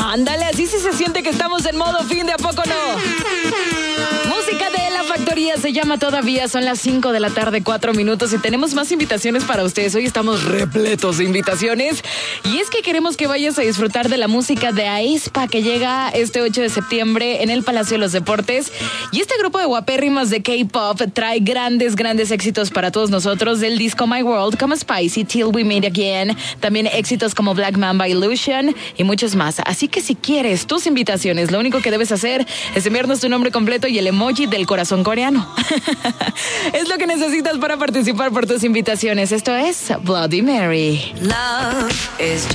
Ándale, así sí se siente que estamos en modo fin, ¿de a poco no? Música de La Factoría se llama Todavía. Son las 5 de la tarde, 4 minutos, y tenemos más invitaciones para ustedes. Hoy estamos repletos de invitaciones. Y es que queremos que vayas a disfrutar de la música de aespa, que llega este 8 de septiembre en el Palacio de los Deportes. Y este grupo de guapérrimas de K-pop trae grandes éxitos para todos nosotros, del disco My World, como Spicy, Till We Meet Again, también éxitos como Black Mamba, Illusion y muchos más. Así que si quieres tus invitaciones, lo único que debes hacer es enviarnos tu nombre completo y el emoji del corazón coreano. Es lo que necesitas para participar por tus invitaciones. Esto es Bloody Mary. Love is